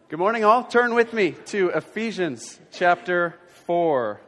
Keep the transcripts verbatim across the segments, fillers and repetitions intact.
Good morning, all. Turn with me to Ephesians chapter four.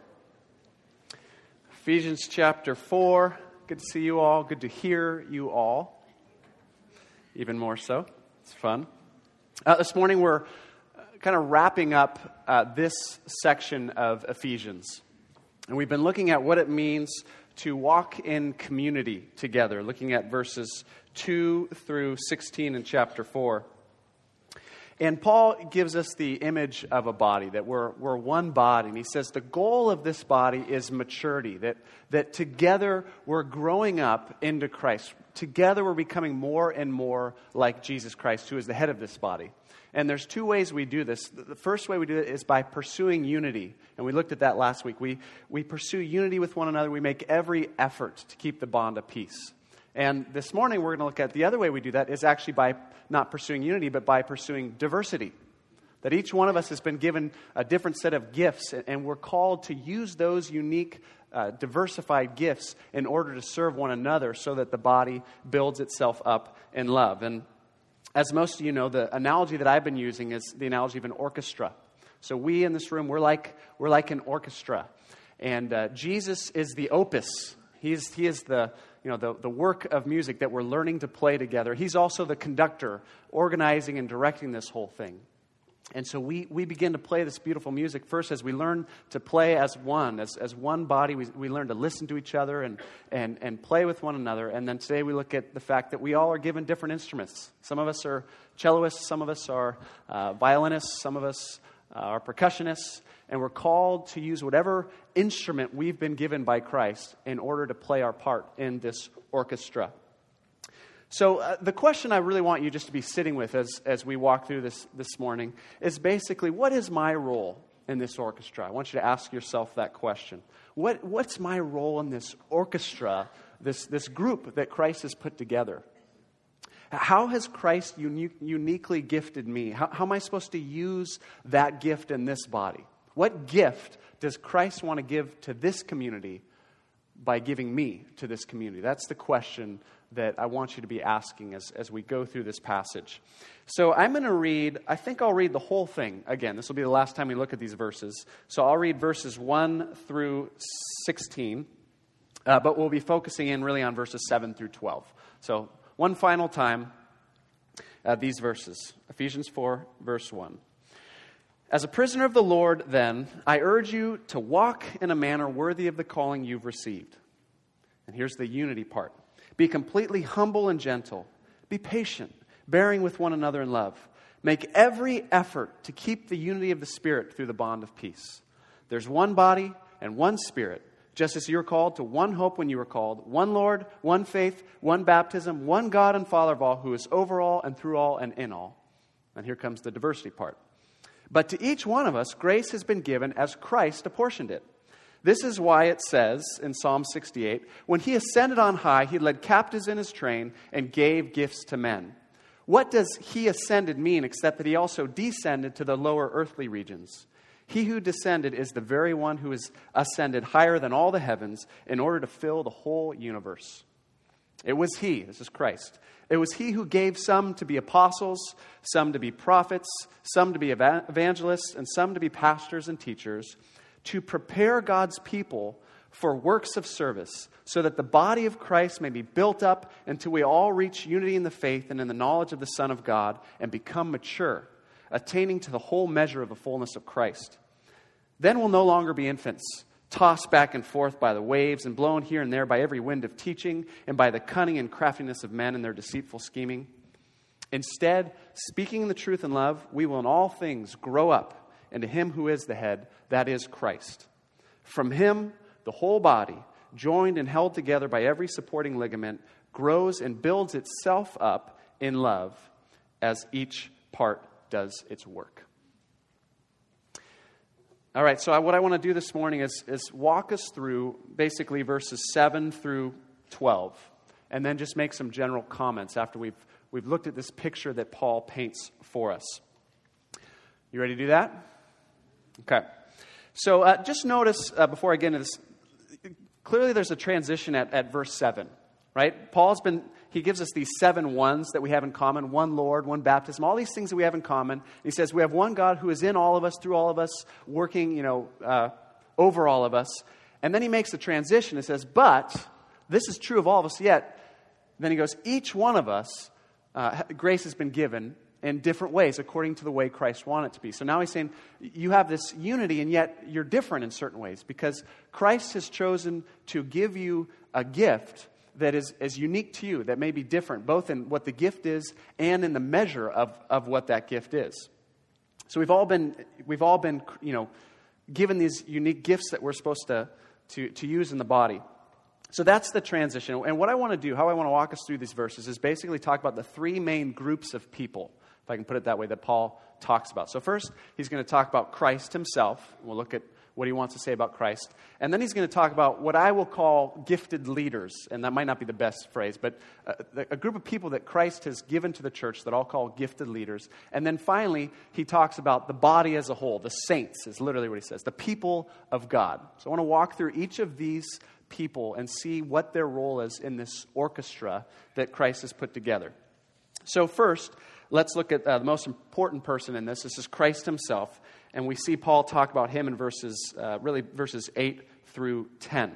Ephesians chapter four. Good to see you all. Good to hear you all. Even more so. It's fun. Uh, this morning we're kind of wrapping up uh, this section of Ephesians. And we've been looking at what it means to walk in community together, looking at verses two through sixteen in chapter four. And Paul gives us the image of a body, that we're we're one body. And he says the goal of this body is maturity, that, that together we're growing up into Christ. Together we're becoming more and more like Jesus Christ, who is the head of this body. And there's two ways we do this. The first way we do it is by pursuing unity. And we looked at that last week. We, we pursue unity with one another. We make every effort to keep the bond of peace. And this morning we're going to look at the other way we do that is actually by not pursuing unity, but by pursuing diversity. That each one of us has been given a different set of gifts, and we're called to use those unique, uh, diversified gifts in order to serve one another so that the body builds itself up in love. And as most of you know, the analogy that I've been using is the analogy of an orchestra. So we in this room, we're like we're like an orchestra. And uh, Jesus is the opus. He's, he is the, you know, the, the work of music that we're learning to play together. He's also the conductor, organizing and directing this whole thing. And so we, we begin to play this beautiful music first as we learn to play as one, as, as one body. We, we learn to listen to each other and, and, and play with one another. And then today we look at the fact that we all are given different instruments. Some of us are cellists, some of us are uh, violinists, some of us uh, are percussionists. And we're called to use whatever instrument we've been given by Christ in order to play our part in this orchestra. So uh, the question I really want you just to be sitting with as, as we walk through this this morning is basically, what is my role in this orchestra? I want you to ask yourself that question. What What's my role in this orchestra, this, this group that Christ has put together? How has Christ uni- uniquely gifted me? How, how am I supposed to use that gift in this body? What gift does Christ want to give to this community by giving me to this community? That's the question that I want you to be asking as, as we go through this passage. So I'm going to read, I think I'll read the whole thing again. This will be the last time we look at these verses. So I'll read verses one through sixteen, uh, but we'll be focusing in really on verses seven through twelve. So one final time, uh, these verses. Ephesians four, verse one. As a prisoner of the Lord, then, I urge you to walk in a manner worthy of the calling you've received. And here's the unity part. Be completely humble and gentle. Be patient, bearing with one another in love. Make every effort to keep the unity of the Spirit through the bond of peace. There's one body and one Spirit, just as you were called to one hope when you were called, one Lord, one faith, one baptism, one God and Father of all, who is over all and through all and in all. And here comes the diversity part. But to each one of us, grace has been given as Christ apportioned it. This is why it says in Psalm sixty-eight, when he ascended on high, he led captives in his train and gave gifts to men. What does he ascended mean except that he also descended to the lower earthly regions? He who descended is the very one who is ascended higher than all the heavens in order to fill the whole universe. It was he, this is Christ. It was he who gave some to be apostles, some to be prophets, some to be evangelists, and some to be pastors and teachers, to prepare God's people for works of service, so that the body of Christ may be built up until we all reach unity in the faith and in the knowledge of the Son of God and become mature, attaining to the whole measure of the fullness of Christ. Then we'll no longer be infants, tossed back and forth by the waves and blown here and there by every wind of teaching and by the cunning and craftiness of men and their deceitful scheming. Instead, speaking the truth in love, we will in all things grow up into him who is the head, that is Christ. From him, the whole body, joined and held together by every supporting ligament, grows and builds itself up in love as each part does its work. All right, so what I want to do this morning is, is walk us through basically verses seven through twelve, and then just make some general comments after we've we've looked at this picture that Paul paints for us. You ready to do that? Okay. So uh, just notice, uh, before I get into this, clearly there's a transition at, at verse seven, right? Paul's been, he gives us these seven ones that we have in common. One Lord, one baptism, all these things that we have in common. He says we have one God who is in all of us, through all of us, working, you know, uh, over all of us. And then he makes the transition. It says, but this is true of all of us yet. Then he goes, each one of us, uh, grace has been given in different ways according to the way Christ wanted it to be. So now he's saying you have this unity and yet you're different in certain ways because Christ has chosen to give you a gift that is, is unique to you, that may be different, both in what the gift is and in the measure of, of what that gift is. So we've all been, we've all been, you know, given these unique gifts that we're supposed to, to, to use in the body. So that's the transition. And what I want to do, how I want to walk us through these verses, is basically talk about the three main groups of people, if I can put it that way, that Paul talks about. So first, he's going to talk about Christ himself. We'll look at what he wants to say about Christ. And then he's going to talk about what I will call gifted leaders. And that might not be the best phrase, but a, a group of people that Christ has given to the church that I'll call gifted leaders. And then finally, he talks about the body as a whole. The saints is literally what he says. The people of God. So I want to walk through each of these people and see what their role is in this orchestra that Christ has put together. So first, let's look at uh, the most important person in this. This is Christ himself. And we see Paul talk about him in verses, uh, really verses eight through ten.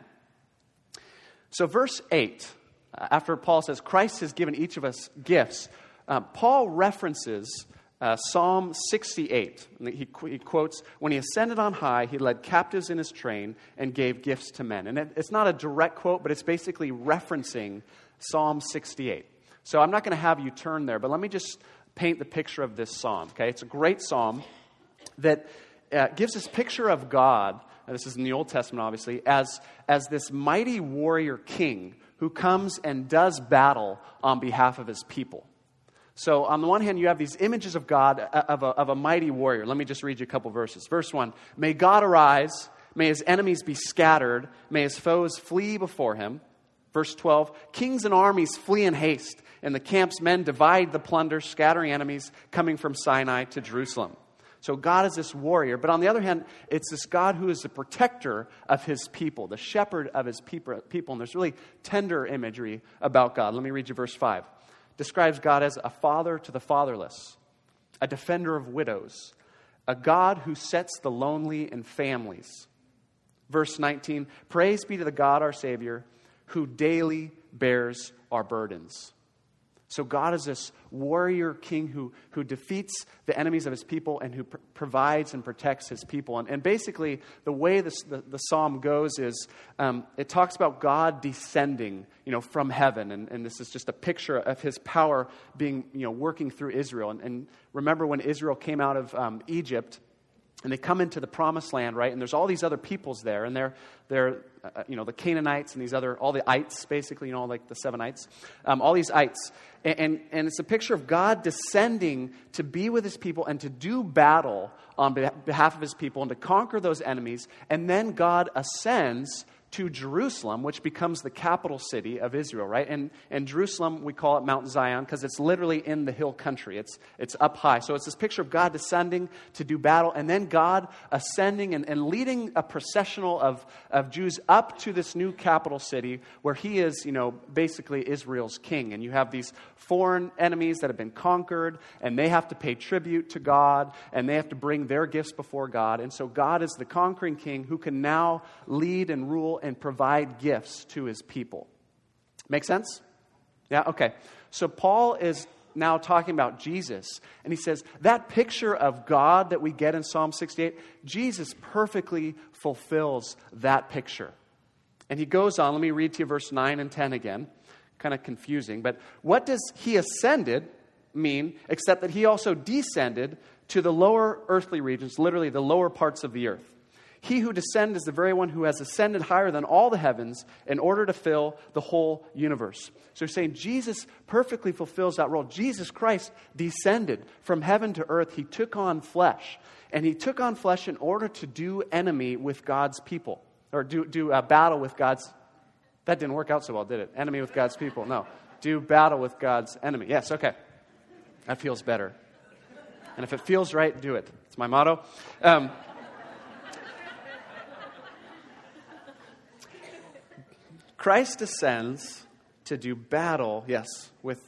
So verse eight, uh, after Paul says, Christ has given each of us gifts, uh, Paul references uh, Psalm sixty-eight. And he, he quotes, when he ascended on high, he led captives in his train and gave gifts to men. And it, it's not a direct quote, but it's basically referencing Psalm sixty-eight. So I'm not going to have you turn there, but let me just paint the picture of this psalm. Okay, it's a great psalm that uh, gives this picture of God, and this is in the Old Testament obviously, as, as this mighty warrior king who comes and does battle on behalf of his people. So on the one hand, you have these images of God, uh, of, a, of a mighty warrior. Let me just read you a couple verses. Verse one, may God arise, may his enemies be scattered, may his foes flee before him. Verse twelve, kings and armies flee in haste, and the camp's men divide the plunder, scattering enemies coming from Sinai to Jerusalem. So God is this warrior, but on the other hand, it's this God who is the protector of his people, the shepherd of his people. And there's really tender imagery about God. Let me read you verse five. Describes God as a father to the fatherless, a defender of widows, a God who sets the lonely in families. Verse nineteen, praise be to the God our Savior, who daily bears our burdens. So God is this warrior king who, who defeats the enemies of his people and who pr- provides and protects his people. And, and basically, the way this, the, the psalm goes is um, it talks about God descending, you know, from heaven. And, and this is just a picture of his power being, you know, working through Israel. And, and remember when Israel came out of um, Egypt, and they come into the promised land, right? And there's all these other peoples there, and they're they're uh, you know the Canaanites and these other all the ites, basically, you know, like the seven ites, um, all these ites, and, and and it's a picture of God descending to be with his people and to do battle on behalf of his people and to conquer those enemies, and then God ascends to Jerusalem, which becomes the capital city of Israel, right? And and Jerusalem, we call it Mount Zion because it's literally in the hill country. It's it's up high. So it's this picture of God descending to do battle, and then God ascending and, and leading a processional of, of Jews up to this new capital city where he is, you know, basically Israel's king. And you have these foreign enemies that have been conquered, and they have to pay tribute to God, and they have to bring their gifts before God. And so God is the conquering king who can now lead and rule and provide gifts to his people. Make sense? Yeah? Okay. So Paul is now talking about Jesus, and he says that picture of God that we get in Psalm sixty-eight, Jesus perfectly fulfills that picture. And he goes on, let me read to you verse nine and ten again. Kind of confusing, but what does he ascended mean except that he also descended to the lower earthly regions, literally the lower parts of the earth? He who descended is the very one who has ascended higher than all the heavens in order to fill the whole universe. So you're saying Jesus perfectly fulfills that role. Jesus Christ descended from heaven to earth. He took on flesh. And he took on flesh in order to do enemy with God's people. Or do, do a battle with God's... That didn't work out so well, did it? Enemy with God's people. No. Do battle with God's enemy. Yes, okay. That feels better. And if it feels right, do it. It's my motto. Um... Christ descends to do battle, yes, with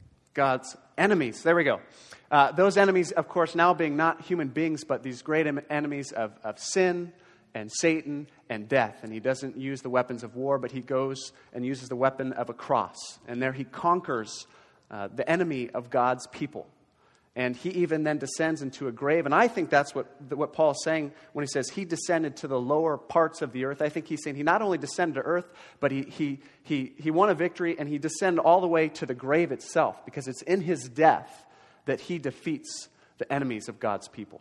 God's enemies. There we go. Uh, those enemies, of course, now being not human beings, but these great em- enemies of, of sin and Satan and death. And he doesn't use the weapons of war, but he goes and uses the weapon of a cross. And there he conquers uh, the enemy of God's people. And he even then descends into a grave. And I think that's what, what Paul is saying when he says he descended to the lower parts of the earth. I think he's saying he not only descended to earth, but he he he he won a victory, and he descended all the way to the grave itself, because it's in his death that he defeats the enemies of God's people.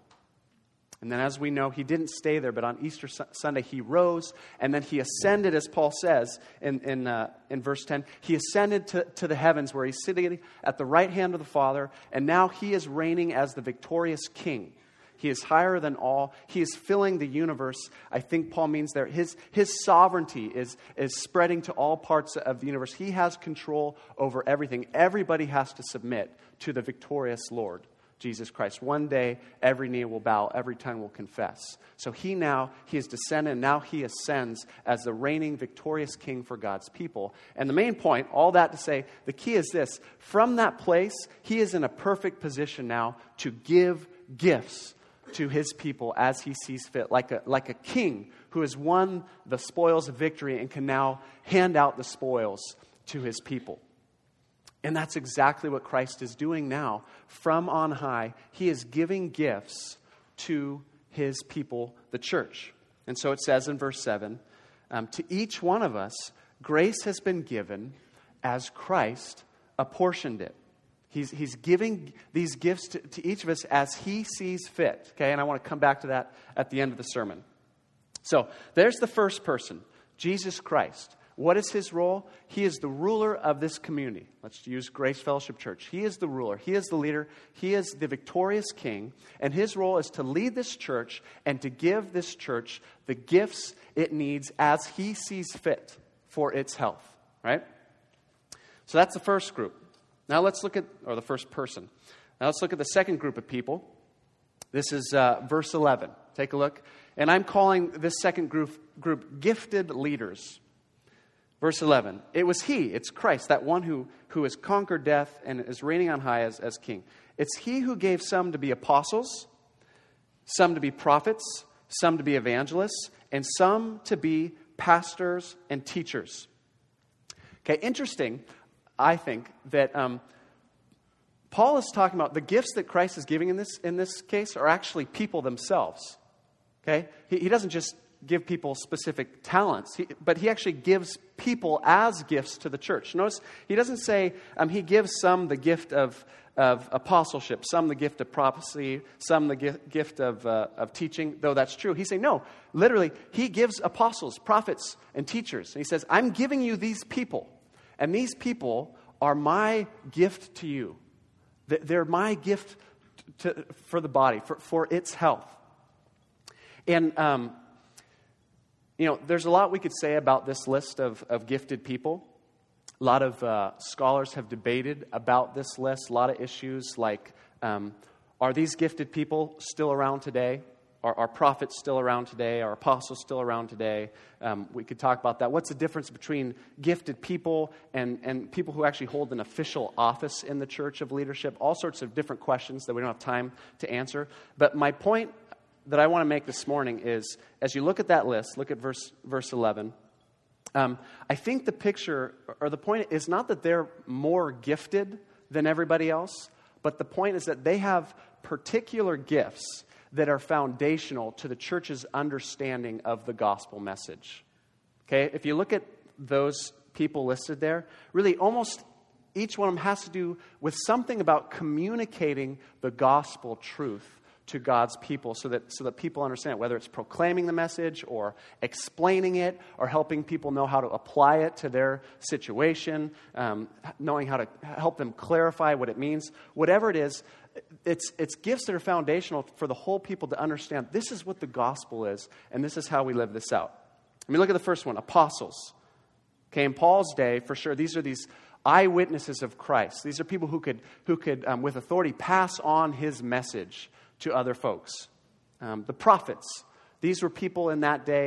And then, as we know, he didn't stay there, but on Easter su- Sunday he rose, and then he ascended, as Paul says in in, uh, in verse ten. He ascended to, to the heavens, where he's sitting at the right hand of the Father, and now he is reigning as the victorious king. He is higher than all. He is filling the universe. I think Paul means there, his, his sovereignty is, is spreading to all parts of the universe. He has control over everything. Everybody has to submit to the victorious Lord, Jesus Christ. One day, every knee will bow, every tongue will confess. So he now, he is descended, and now he ascends as the reigning, victorious king for God's people. And the main point, all that to say, the key is this. From that place, he is in a perfect position now to give gifts to his people as he sees fit, like a, like a king who has won the spoils of victory and can now hand out the spoils to his people. And that's exactly what Christ is doing now. From on high, he is giving gifts to his people, the church. And so it says in verse seven, um, to each one of us, grace has been given as Christ apportioned it. He's, he's giving these gifts to, to each of us as he sees fit. Okay, and I want to come back to that at the end of the sermon. So there's the first person, Jesus Christ. What is his role? He is the ruler of this community. Let's use Grace Fellowship Church. He is the ruler. He is the leader. He is the victorious king. And his role is to lead this church and to give this church the gifts it needs as he sees fit for its health. Right? So that's the first group. Now let's look at, or the first person. Now let's look at the second group of people. This is uh, verse eleven. Take a look. And I'm calling this second group, group gifted leaders. Verse eleven, it was he, it's Christ, that one who, who has conquered death and is reigning on high as, as king. It's he who gave some to be apostles, some to be prophets, some to be evangelists, and some to be pastors and teachers. Okay, interesting, I think, that um, Paul is talking about the gifts that Christ is giving in this, in this case are actually people themselves. Okay, he, he doesn't just give people specific talents, he, but he actually gives people as gifts to the church. Notice he doesn't say um, he gives some the gift of, of apostleship, some the gift of prophecy, some the gift, gift of, uh, of teaching, though that's true. He's saying, no, literally, he gives apostles, prophets, and teachers. And he says, I'm giving you these people, and these people are my gift to you. They're my gift to, for the body, for, for its health. And, um, you know, there's a lot we could say about this list of, of gifted people. A lot of uh, scholars have debated about this list. A lot of issues like, um, are these gifted people still around today? Are, are prophets still around today? Are apostles still around today? Um, we could talk about that. What's the difference between gifted people and, and people who actually hold an official office in the church of leadership? All sorts of different questions that we don't have time to answer. But my point that I want to make this morning is, as you look at that list, look at verse verse eleven, um, I think the picture, or the point is not that they're more gifted than everybody else, but the point is that they have particular gifts that are foundational to the church's understanding of the gospel message. Okay, if you look at those people listed there, really almost each one of them has to do with something about communicating the gospel truth to God's people so that so that people understand it, whether it's proclaiming the message or explaining it or helping people know how to apply it to their situation, um, knowing how to help them clarify what it means. Whatever it is, it's it's gifts that are foundational for the whole people to understand this is what the gospel is and this is how we live this out. I mean, look at the first one, apostles. Okay, in Paul's day, for sure, these are these eyewitnesses of Christ. These are people who could, who could um, with authority, pass on his message to other folks. Um, the prophets, these were people in that day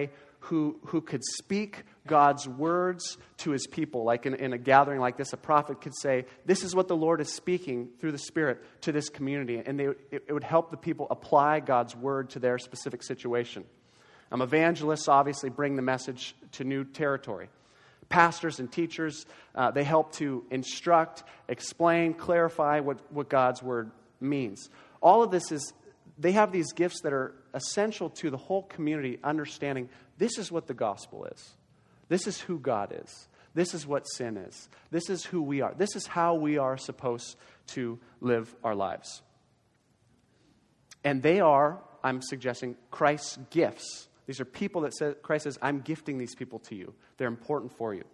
who, who could speak God's words to his people. Like in, in a gathering like this, a prophet could say, this is what the Lord is speaking through the Spirit to this community. And they, it, it would help the people apply God's word to their specific situation. Um, evangelists obviously bring the message to new territory. Pastors and teachers, uh, they help to instruct, explain, clarify what, what God's word means. All of this is, they have these gifts that are essential to the whole community understanding this is what the gospel is. This is who God is. This is what sin is. This is who we are. This is how we are supposed to live our lives. And they are, I'm suggesting, Christ's gifts. These are people that say, Christ says, I'm gifting these people to you. They're important for you.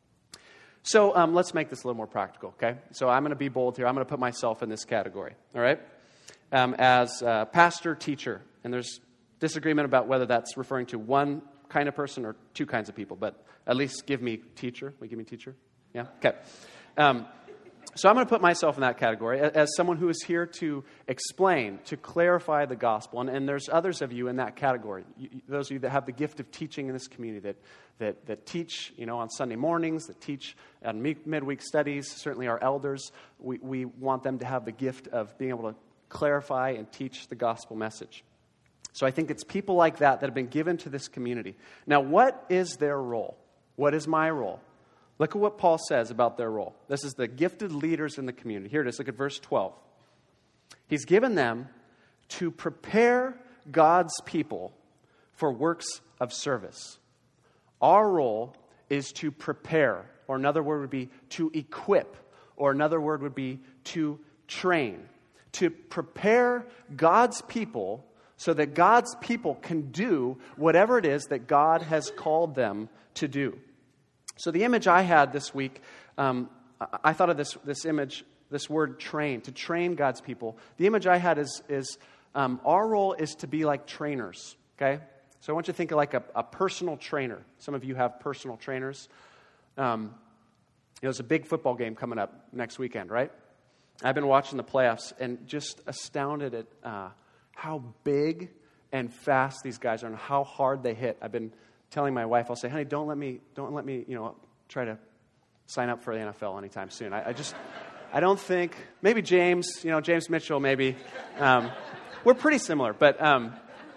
So um, let's make this a little more practical, okay? So I'm going to be bold here. I'm going to put myself in this category, all right? Um, as a pastor, teacher, and there's disagreement about whether that's referring to one kind of person or two kinds of people, but at least give me teacher. Will you give me teacher? Yeah? Okay. Um, so I'm going to put myself in that category as someone who is here to explain, to clarify the gospel. And, and there's others of you in that category. You, those of you that have the gift of teaching in this community, that that, that teach, you know, on Sunday mornings, that teach on midweek studies. Certainly our elders, we, we want them to have the gift of being able to clarify and teach the gospel message. So I think it's people like that that have been given to this community. Now, what is their role? What is my role? Look at what Paul says about their role. This is the gifted leaders in the community. Here it is. Look at verse twelve. He's given them to prepare God's people for works of service. Our role is to prepare, or another word would be to equip, or another word would be to train. To prepare God's people so that God's people can do whatever it is that God has called them to do. So the image I had this week, um, I thought of this this image, this word train, to train God's people. The image I had is, is um, our role is to be like trainers, okay? So I want you to think of like a, a personal trainer. Some of you have personal trainers. Um, you know, there's a big football game coming up next weekend, right? I've been watching the playoffs and just astounded at uh, how big and fast these guys are and how hard they hit. I've been telling my wife, I'll say, honey, don't let me, don't let me, you know, try to sign up for the N F L anytime soon. I, I just, I don't think, maybe James, you know, James Mitchell, maybe. Um, we're pretty similar, but um,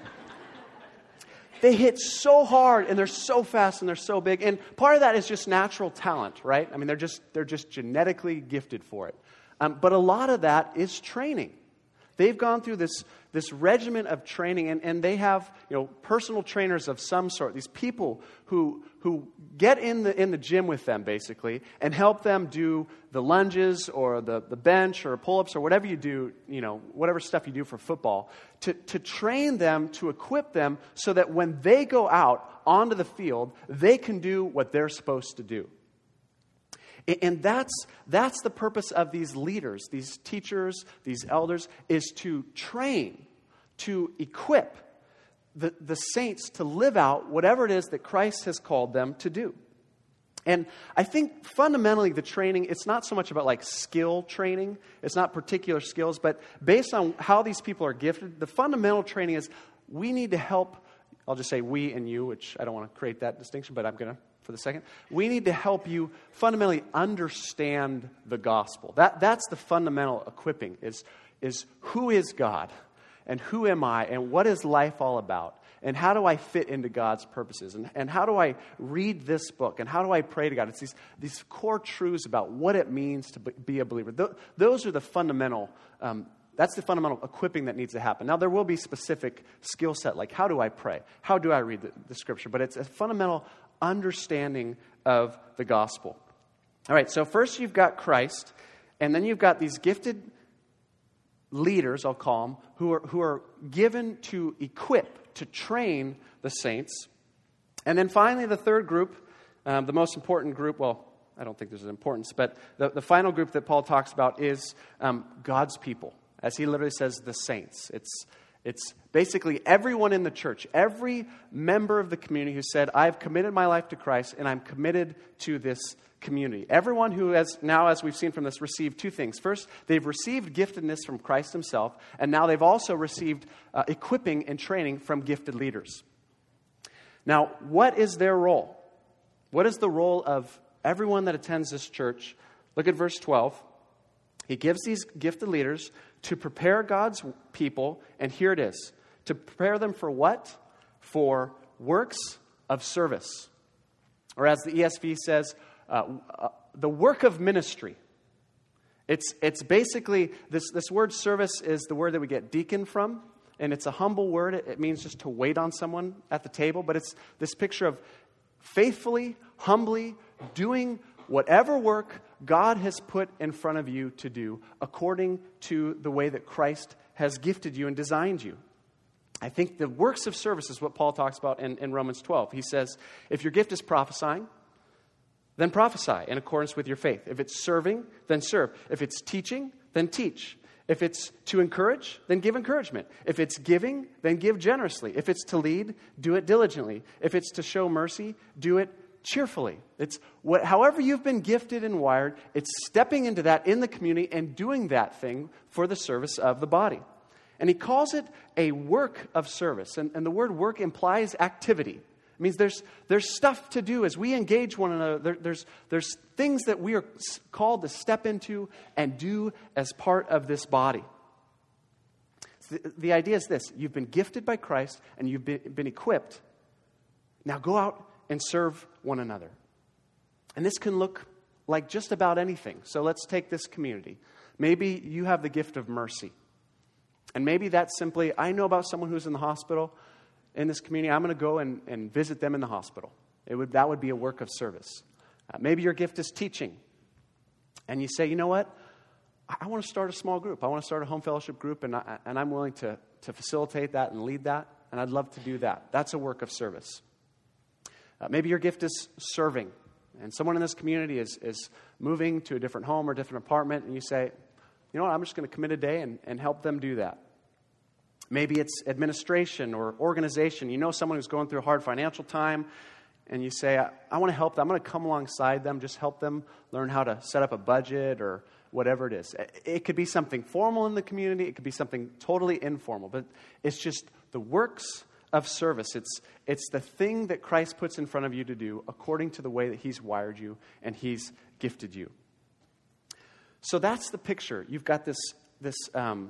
they hit so hard and they're so fast and they're so big. And part of that is just natural talent, right? I mean, they're just, they're just genetically gifted for it. Um, but a lot of that is training. They've gone through this, this regimen of training, and, and they have, you know, personal trainers of some sort. These people who who get in the in the gym with them, basically, and help them do the lunges or the, the bench or pull-ups or whatever you do, you know, whatever stuff you do for football, to, to train them, to equip them so that when they go out onto the field, they can do what they're supposed to do. And that's that's the purpose of these leaders, these teachers, these elders, is to train, to equip the, the saints to live out whatever it is that Christ has called them to do. And I think fundamentally the training, it's not so much about like skill training. It's not particular skills, but based on how these people are gifted, the fundamental training is we need to help, I'll just say we and you, which I don't want to create that distinction, but I'm going to for the second. We need to help you fundamentally understand the gospel. That that's the fundamental equipping is, is who is God and who am I and what is life all about and how do I fit into God's purposes and, and how do I read this book and how do I pray to God. It's these, these core truths about what it means to be a believer. Th- those are the fundamental um, That's the fundamental equipping that needs to happen. Now, there will be specific skill set, like how do I pray? How do I read the, the Scripture? But it's a fundamental understanding of the gospel. All right, so first you've got Christ, and then you've got these gifted leaders, I'll call them, who are, who are given to equip, to train the saints. And then finally, the third group, um, the most important group, well, I don't think there's an importance, but the, the final group that Paul talks about is um, God's people. As he literally says, the saints. It's it's basically everyone in the church, every member of the community who said, I've committed my life to Christ and I'm committed to this community. Everyone who has now, as we've seen from this, received two things. First, they've received giftedness from Christ himself, and now they've also received uh, equipping and training from gifted leaders. Now, what is their role? What is the role of everyone that attends this church? Look at verse twelve. He gives these gifted leaders to prepare God's people, and here it is. To prepare them for what? For works of service. Or as the E S V says, uh, uh, the work of ministry. It's it's basically, this, this word service is the word that we get deacon from, and it's a humble word. It, it means just to wait on someone at the table, but it's this picture of faithfully, humbly doing whatever work God has put in front of you to do according to the way that Christ has gifted you and designed you. I think the works of service is what Paul talks about in, in Romans twelve. He says, if your gift is prophesying, then prophesy in accordance with your faith. If it's serving, then serve. If it's teaching, then teach. If it's to encourage, then give encouragement. If it's giving, then give generously. If it's to lead, do it diligently. If it's to show mercy, do it cheerfully. It's what, however you've been gifted and wired, it's stepping into that in the community and doing that thing for the service of the body. And he calls it a work of service. And, and the word work implies activity. It means there's there's stuff to do as we engage one another. There, there's, there's things that we are called to step into and do as part of this body. The, the idea is this. You've been gifted by Christ and you've been, been equipped. Now go out and serve one another. And this can look like just about anything. So let's take this community. Maybe you have the gift of mercy. And maybe that's simply, I know about someone who's in the hospital in this community. I'm going to go and, and visit them in the hospital. It would That would be a work of service. Uh, maybe your gift is teaching. And you say, you know what? I, I want to start a small group. I want to start a home fellowship group, and, I, and I'm willing to, to facilitate that and lead that. And I'd love to do that. That's a work of service. Uh, maybe your gift is serving, and someone in this community is, is moving to a different home or different apartment, and you say, you know what, I'm just going to commit a day and, and help them do that. Maybe it's administration or organization. You know someone who's going through a hard financial time, and you say, I, I want to help them. I'm going to come alongside them, just help them learn how to set up a budget or whatever it is. It could be something formal in the community. It could be something totally informal, but it's just the works of service. It's it's the thing that Christ puts in front of you to do according to the way that he's wired you and he's gifted you. So that's the picture. You've got this this um,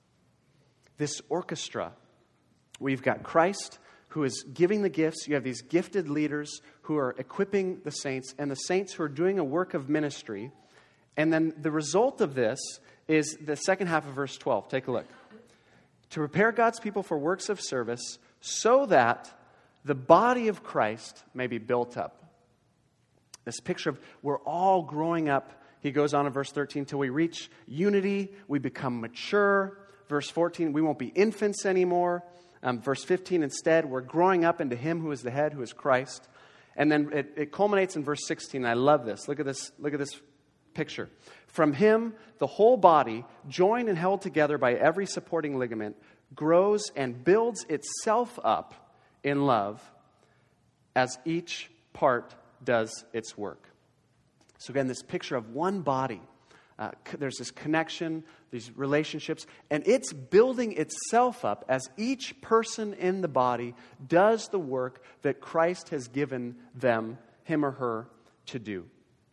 this orchestra. We've got Christ who is giving the gifts. You have these gifted leaders who are equipping the saints, and the saints who are doing a work of ministry. And then the result of this is the second half of verse twelve. Take a look. To prepare God's people for works of service, so that the body of Christ may be built up. This picture of we're all growing up. He goes on in verse thirteen, till we reach unity, we become mature. Verse fourteen, we won't be infants anymore. Um, verse fifteen, instead, we're growing up into him who is the head, who is Christ. And then it, it culminates in verse sixteen. I love this. Look at this. Look at this picture. From him, the whole body, joined and held together by every supporting ligament, grows and builds itself up in love as each part does its work. So again, this picture of one body. Uh, there's this connection, these relationships, and it's building itself up as each person in the body does the work that Christ has given them, him or her, to do.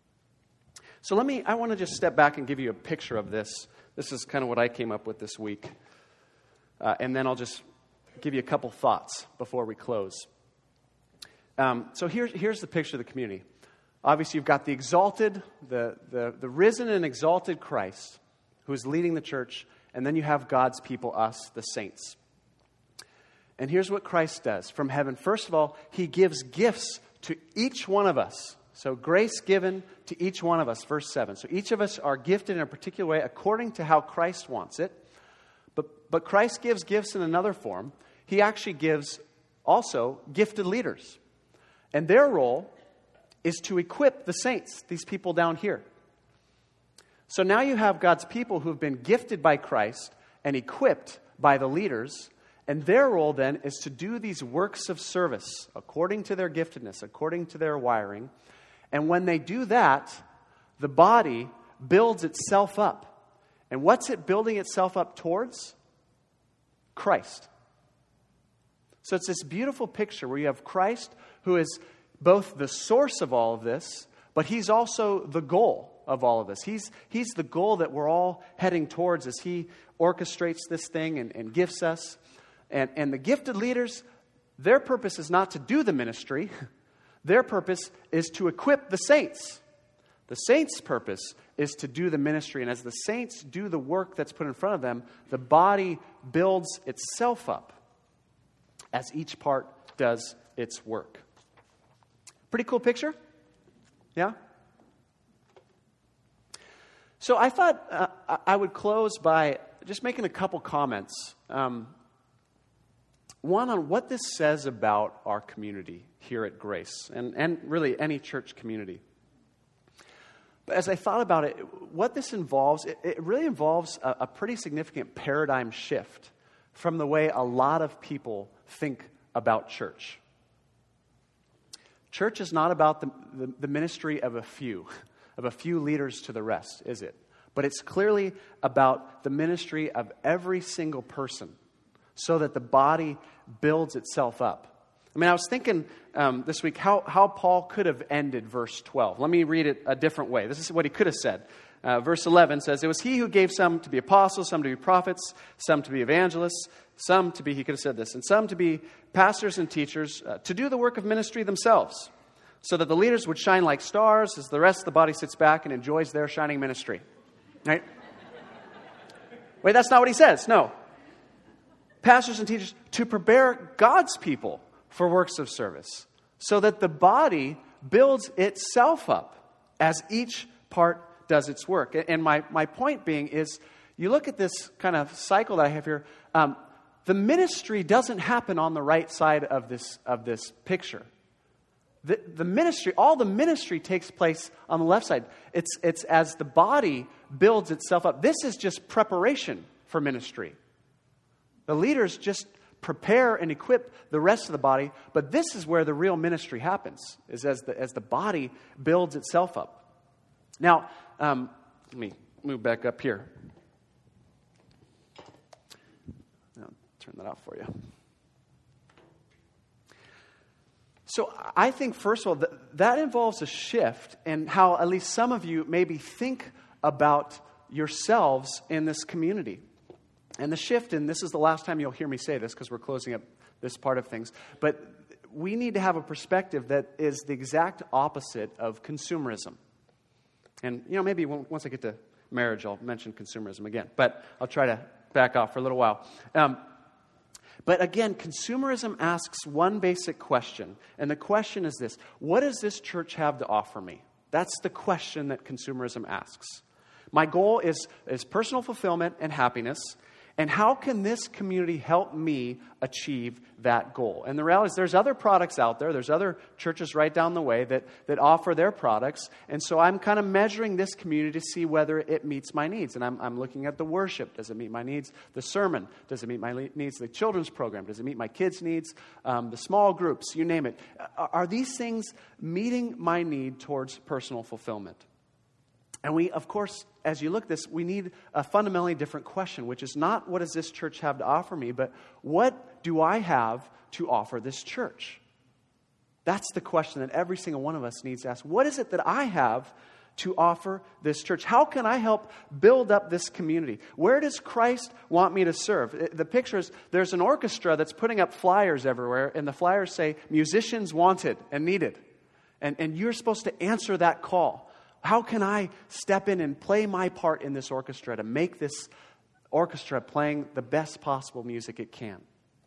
So let me, I want to just step back and give you a picture of this. This is kind of what I came up with this week. Uh, and then I'll just give you a couple thoughts before we close. Um, so here's, here's the picture of the community. Obviously, you've got the exalted, the, the, the risen and exalted Christ who is leading the church. And then you have God's people, us, the saints. And here's what Christ does from heaven. First of all, he gives gifts to each one of us. So grace given to each one of us, verse seven. So each of us are gifted in a particular way according to how Christ wants it. But, but Christ gives gifts in another form. He actually gives also gifted leaders. And their role is to equip the saints, these people down here. So now you have God's people who have been gifted by Christ and equipped by the leaders. And their role then is to do these works of service according to their giftedness, according to their wiring. And when they do that, the body builds itself up. And what's it building itself up towards? Christ. So it's this beautiful picture where you have Christ, who is both the source of all of this, but he's also the goal of all of this. He's, he's the goal that we're all heading towards as he orchestrates this thing and, and gifts us. And, and the gifted leaders, their purpose is not to do the ministry. Their purpose is to equip the saints. The saints' purpose is to do the ministry. And as the saints do the work that's put in front of them, the body builds itself up as each part does its work. Pretty cool picture? Yeah? So I thought uh, I would close by just making a couple comments. Um, one on what this says about our community here at Grace, and, and really any church community. But as I thought about it, what this involves, it, it really involves a, a pretty significant paradigm shift from the way a lot of people think about church. Church is not about the, the, the ministry of a few, of a few leaders to the rest, is it? But it's clearly about the ministry of every single person so that the body builds itself up. I mean, I was thinking um, this week how, how Paul could have ended verse twelve. Let me read it a different way. This is what he could have said. Uh, verse eleven says, "It was he who gave some to be apostles, some to be prophets, some to be evangelists, some to be," he could have said this, "and some to be pastors and teachers, uh, to do the work of ministry themselves, so that the leaders would shine like stars as the rest of the body sits back and enjoys their shining ministry." Right? Wait, that's not what he says. No. Pastors and teachers to prepare God's people for works of service, so that the body builds itself up as each part does its work. And my, my point being is, you look at this kind of cycle that I have here, um, the ministry doesn't happen on the right side of this, of this picture. The, the ministry, all the ministry takes place on the left side. It's, it's as the body builds itself up. This is just preparation for ministry. The leaders just prepare and equip the rest of the body, but this is where the real ministry happens, is as the, as the body builds itself up. Now, um, let me move back up here. I'll turn that off for you. So I think, first of all, that, that involves a shift in how at least some of you maybe think about yourselves in this community. And the shift, and this is the last time you'll hear me say this because we're closing up this part of things, but we need to have a perspective that is the exact opposite of consumerism. And, you know, maybe once I get to marriage, I'll mention consumerism again, but I'll try to back off for a little while. Um, but again, consumerism asks one basic question, and the question is this: what does this church have to offer me? That's the question that consumerism asks. My goal is, is personal fulfillment and happiness. And how can this community help me achieve that goal? And the reality is there's other products out there. There's other churches right down the way that, that offer their products. And so I'm kind of measuring this community to see whether it meets my needs. And I'm, I'm looking at the worship. Does it meet my needs? The sermon. Does it meet my le- needs? The children's program. Does it meet my kids' needs? Um, the small groups, you name it. Are, are these things meeting my need towards personal fulfillment? And we, of course, as you look at this, we need a fundamentally different question, which is not what does this church have to offer me, but what do I have to offer this church? That's the question that every single one of us needs to ask. What is it that I have to offer this church? How can I help build up this community? Where does Christ want me to serve? The picture is there's an orchestra that's putting up flyers everywhere, and the flyers say, musicians wanted and needed. And, and you're supposed to answer that call. How can I step in and play my part in this orchestra to make this orchestra playing the best possible music it can?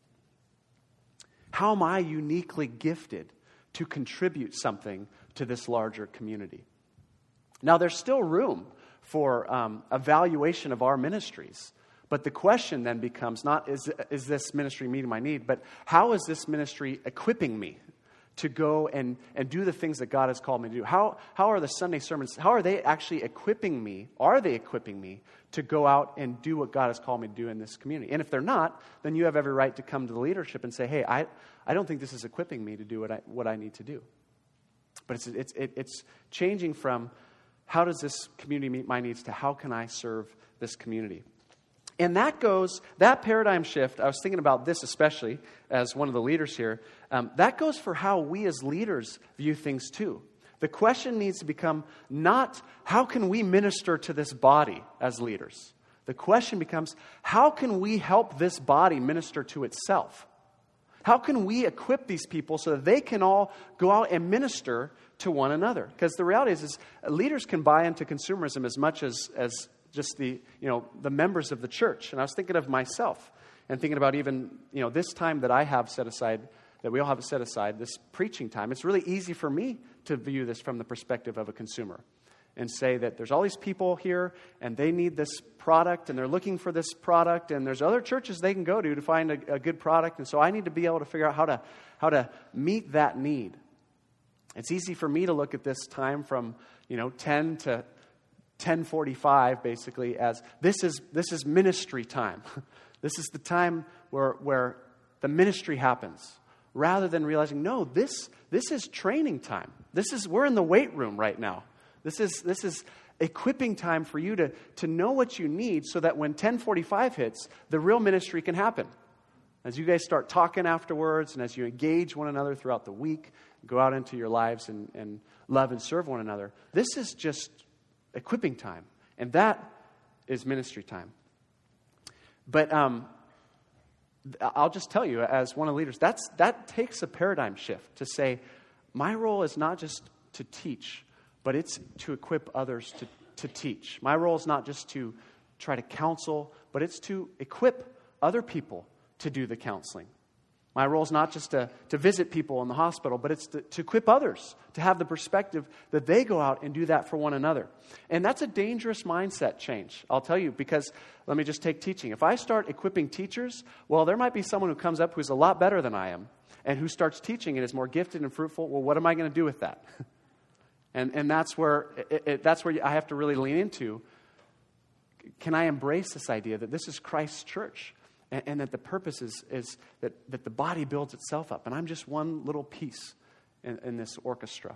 How am I uniquely gifted to contribute something to this larger community? Now, there's still room for um, evaluation of our ministries. But the question then becomes not, is, is this ministry meeting my need, but how is this ministry equipping me to go and, and do the things that God has called me to do? How, how are the Sunday sermons, how are they actually equipping me, are they equipping me to go out and do what God has called me to do in this community? And if they're not, then you have every right to come to the leadership and say, hey, I, I don't think this is equipping me to do what I, what I need to do. But it's, it's, it, it's changing from how does this community meet my needs to how can I serve this community? And that goes, that paradigm shift, I was thinking about this especially as one of the leaders here, um, that goes for how we as leaders view things too. The question needs to become not how can we minister to this body as leaders? The question becomes how can we help this body minister to itself? How can we equip these people so that they can all go out and minister to one another? Because the reality is, is leaders can buy into consumerism as much as, as just the, you know, the members of the church. And I was thinking of myself and thinking about even, you know, this time that I have set aside, that we all have set aside, this preaching time. It's really easy for me to view this from the perspective of a consumer and say that there's all these people here and they need this product and they're looking for this product and there's other churches they can go to to find a, a good product. And so I need to be able to figure out how to, how to meet that need. It's easy for me to look at this time from, you know, ten to ten forty-five basically as this is, this is ministry time. This is the time where, where the ministry happens. Rather than realizing, no, this this is training time. This is we're in the weight room right now. This is this is equipping time for you to, to know what you need so that when ten forty-five hits, the real ministry can happen. As you guys start talking afterwards and as you engage one another throughout the week, go out into your lives and, and love and serve one another. This is just equipping time. And that is ministry time. But um I'll just tell you, as one of the leaders, that's that takes a paradigm shift to say, my role is not just to teach, but it's to equip others to, to teach. My role is not just to try to counsel, but it's to equip other people to do the counseling. My role is not just to, to visit people in the hospital, but it's to, to equip others to have the perspective that they go out and do that for one another. And that's a dangerous mindset change, I'll tell you, because let me just take teaching. If I start equipping teachers, well, there might be someone who comes up who's a lot better than I am and who starts teaching and is more gifted and fruitful. Well, what am I going to do with that? and and that's where it, it, that's where I have to really lean into. Can I embrace this idea that this is Christ's church? And, and that the purpose is, is that, that the body builds itself up. And I'm just one little piece in, in this orchestra.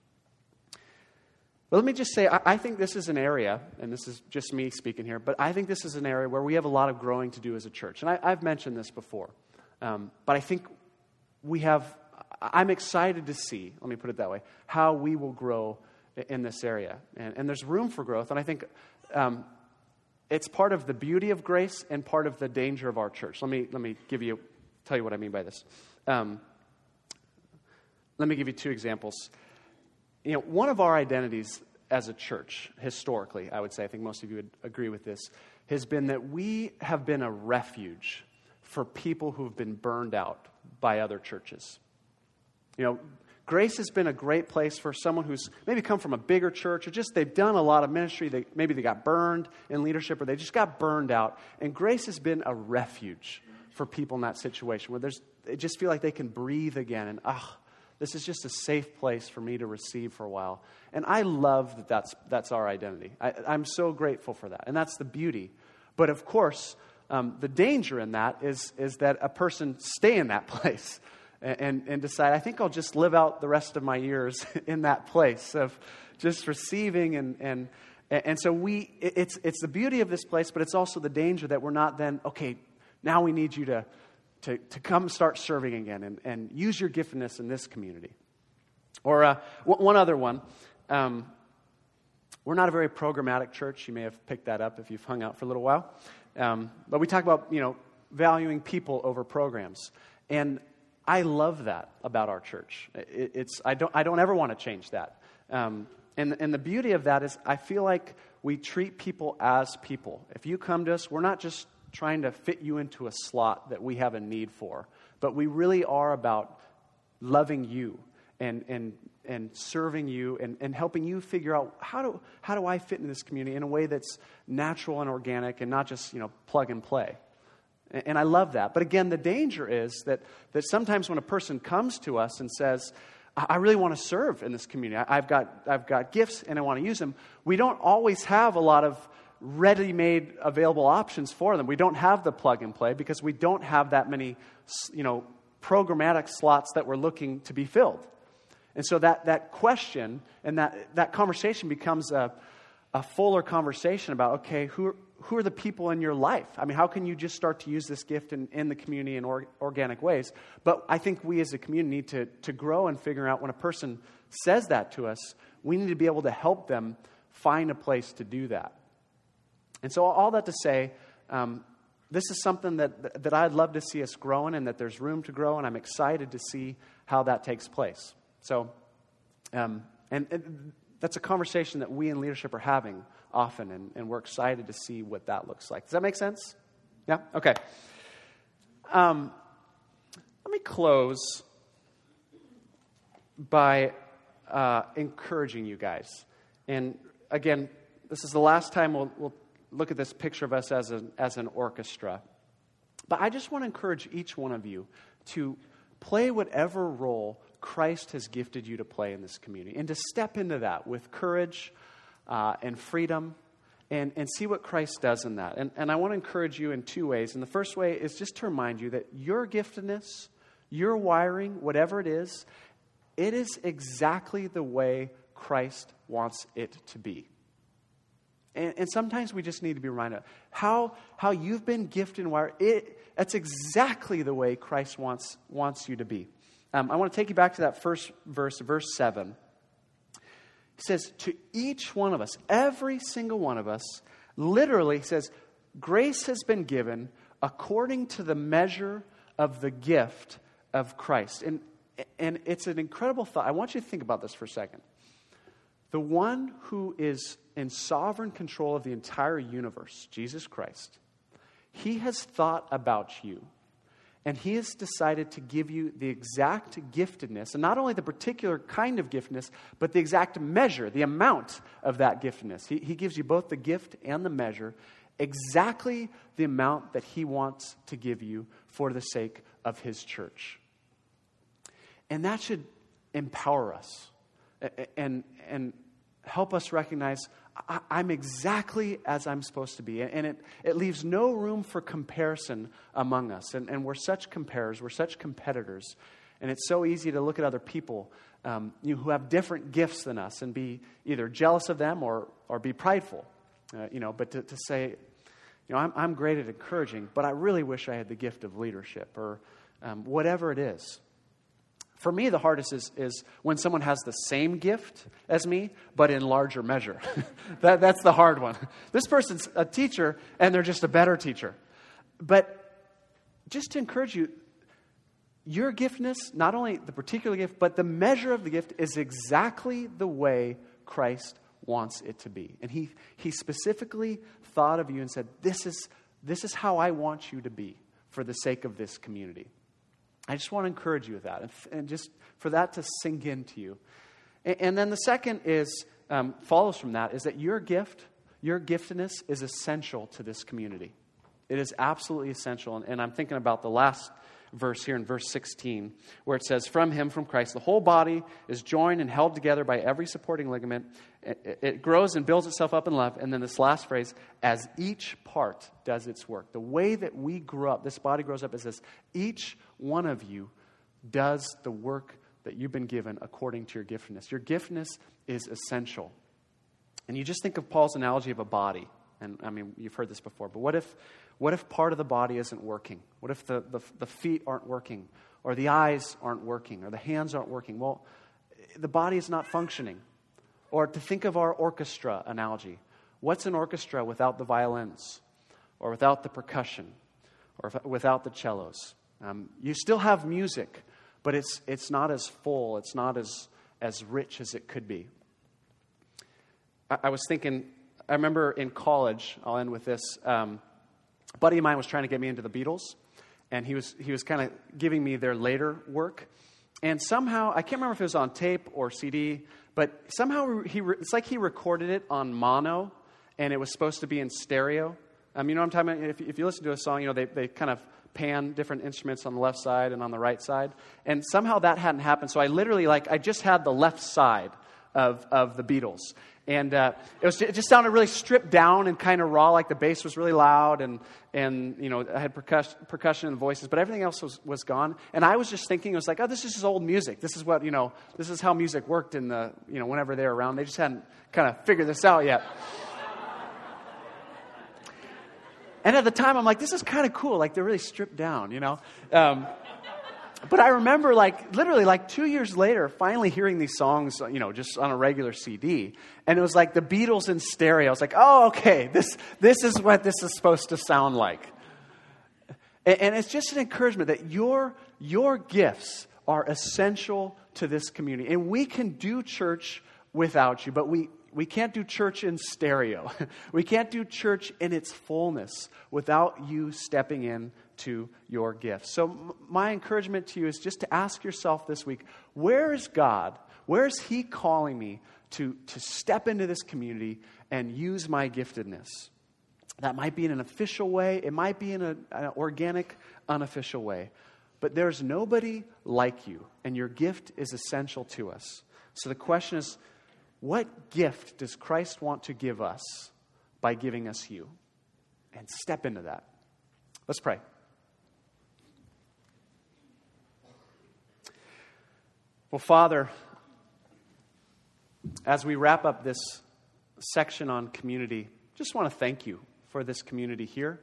But let me just say, I, I think this is an area, and this is just me speaking here, but I think this is an area where we have a lot of growing to do as a church. And I, I've mentioned this before. Um, but I think we have, I'm excited to see, let me put it that way, how we will grow in this area. And, and there's room for growth. And I think um, it's part of the beauty of grace and part of the danger of our church. Let me let me give you tell you what I mean by this. Um, let me give you two examples. You know, one of our identities as a church, historically, I would say, I think most of you would agree with this, has been that we have been a refuge for people who have been burned out by other churches. You know, Grace has been a great place for someone who's maybe come from a bigger church or just they've done a lot of ministry. They, maybe they got burned in leadership or they just got burned out. And Grace has been a refuge for people in that situation where there's they just feel like they can breathe again. And, ah, oh, this is just a safe place for me to receive for a while. And I love that that's, that's our identity. I, I'm so grateful for that. And that's the beauty. But of course, um, the danger in that is, is that a person stay in that place. And, and decide, I think I'll just live out the rest of my years in that place of just receiving. And and, and so we, it's it's the beauty of this place, but it's also the danger that we're not then, okay, now we need you to, to, to come start serving again and, and use your giftedness in this community. Or uh, one other one, um, we're not a very programmatic church. You may have picked that up if you've hung out for a little while. Um, but we talk about, you know, valuing people over programs. And I love that about our church. It, it's I don't I don't ever want to change that. Um, and and the beauty of that is I feel like we treat people as people. If you come to us, we're not just trying to fit you into a slot that we have a need for, but we really are about loving you and and and serving you and, and helping you figure out how do how do I fit in this community in a way that's natural and organic and not just, you know, plug and play. And I love that. But again, the danger is that, that sometimes when a person comes to us and says, I really want to serve in this community, I've got, I've got gifts and I want to use them, we don't always have a lot of ready-made available options for them. We don't have the plug and play because we don't have that many, you know, programmatic slots that we're looking to be filled. And so that, that question and that, that conversation becomes a, a fuller conversation about, okay, who who are the people in your life? I mean, how can you just start to use this gift in, in the community in or, organic ways? But I think we as a community need to, to grow and figure out when a person says that to us, we need to be able to help them find a place to do that. And so all that to say, um, this is something that, that I'd love to see us growing and that there's room to grow, and I'm excited to see how that takes place. So, um, and, and that's a conversation that we in leadership are having often, and, and we're excited to see what that looks like. Does that make sense? Yeah? Okay. Um, let me close by uh, encouraging you guys. And again, this is the last time we'll, we'll look at this picture of us as, a, as an orchestra. But I just want to encourage each one of you to play whatever role Christ has gifted you to play in this community, and to step into that with courage uh, and freedom, and, and see what Christ does in that. And, and I want to encourage you in two ways. And the first way is just to remind you that your giftedness, your wiring, whatever it is, it is exactly the way Christ wants it to be. And, and sometimes we just need to be reminded how how you've been gifted and wired. It, that's exactly the way Christ wants wants you to be. Um, I want to take you back to that first verse, verse seven. He says, to each one of us, every single one of us, literally, he says, grace has been given according to the measure of the gift of Christ. And, and it's an incredible thought. I want you to think about this for a second. The one who is in sovereign control of the entire universe, Jesus Christ, he has thought about you. And he has decided to give you the exact giftedness, and not only the particular kind of giftedness, but the exact measure, the amount of that giftedness. He, he gives you both the gift and the measure, exactly the amount that he wants to give you for the sake of his church. And that should empower us and, and help us recognize I, I'm exactly as I'm supposed to be. And it, it leaves no room for comparison among us. And, and we're such comparers. We're such competitors. And it's so easy to look at other people um, you know, who have different gifts than us and be either jealous of them or, or be prideful. Uh, you know, but to, to say, you know, I'm, I'm great at encouraging, but I really wish I had the gift of leadership or um, whatever it is. For me, the hardest is, is when someone has the same gift as me, but in larger measure. that, that's the hard one. This person's a teacher, and they're just a better teacher. But just to encourage you, your giftedness, not only the particular gift, but the measure of the gift is exactly the way Christ wants it to be. And he, he specifically thought of you and said, this is, this is how I want you to be for the sake of this community. I just want to encourage you with that, and, and just for that to sink into you. And, and then the second is, um, follows from that, is that your gift, your giftedness is essential to this community. It is absolutely essential. And, and I'm thinking about the last verse here in verse sixteen, where it says, from him, from Christ, the whole body is joined and held together by every supporting ligament. It, it grows and builds itself up in love. And then this last phrase, as each part does its work. The way that we grow up, this body grows up, is this: each one of you does the work that you've been given according to your giftedness. Your giftedness is essential. And you just think of Paul's analogy of a body. And I mean, you've heard this before, but what if what if part of the body isn't working? What if the, the, the feet aren't working, or the eyes aren't working, or the hands aren't working? Well, the body is not functioning. Or to think of our orchestra analogy. What's an orchestra without the violins, or without the percussion, or without the cellos? Um, you still have music, but it's it's not as full, it's not as, as rich as it could be. I, I was thinking, I remember in college, I'll end with this, um, a buddy of mine was trying to get me into the Beatles, and he was he was kind of giving me their later work. And somehow, I can't remember if it was on tape or C D, but somehow he re- it's like he recorded it on mono, and it was supposed to be in stereo. Um, you know what I'm talking about? If, if you listen to a song, you know, they, they kind of pan different instruments on the left side and on the right side. And somehow that hadn't happened. So I literally, like, I just had the left side of, of the Beatles. And uh, it was it just sounded really stripped down and kind of raw, like the bass was really loud, and, and you know, I had percussion, percussion and voices, but everything else was, was gone. And I was just thinking, it was like, oh, this is just old music. This is what, you know, this is how music worked in the, you know, whenever they were around. They just hadn't kind of figured this out yet. And at the time, I'm like, this is kind of cool. Like, they're really stripped down, you know? Um, but I remember, like, literally, like, two years later, finally hearing these songs, you know, just on a regular C D. And it was like the Beatles in stereo. I was like, oh, okay, this this is what this is supposed to sound like. And, and it's just an encouragement that your your gifts are essential to this community. And we can do church without you, but we We can't do church in stereo. We can't do church in its fullness without you stepping in to your gifts. So m- my encouragement to you is just to ask yourself this week, where is God? Where is He calling me to, to step into this community and use my giftedness? That might be in an official way. It might be in a, an organic, unofficial way. But there's nobody like you, and your gift is essential to us. So the question is, what gift does Christ want to give us by giving us you? And step into that. Let's pray. Well, Father, as we wrap up this section on community, just want to thank you for this community here,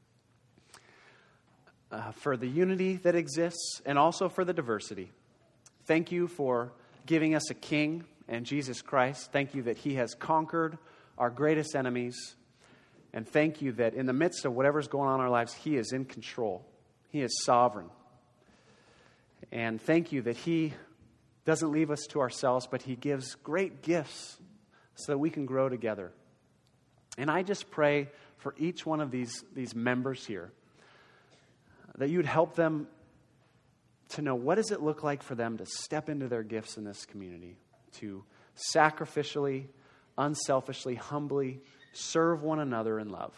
uh, for the unity that exists, and also for the diversity. Thank you for giving us a king and Jesus Christ. Thank you that He has conquered our greatest enemies. And thank you that in the midst of whatever's going on in our lives, He is in control. He is sovereign. And thank you that He doesn't leave us to ourselves, but He gives great gifts so that we can grow together. And I just pray for each one of these, these members here, that you would help them to know what does it look like for them to step into their gifts in this community, to sacrificially, unselfishly, humbly serve one another in love.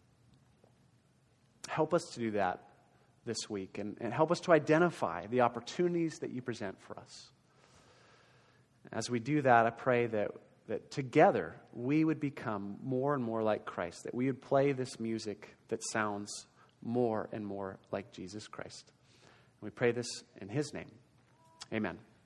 Help us to do that this week, and, and help us to identify the opportunities that you present for us. As we do that, I pray that, that together we would become more and more like Christ, that we would play this music that sounds more and more like Jesus Christ. And we pray this in His name. Amen.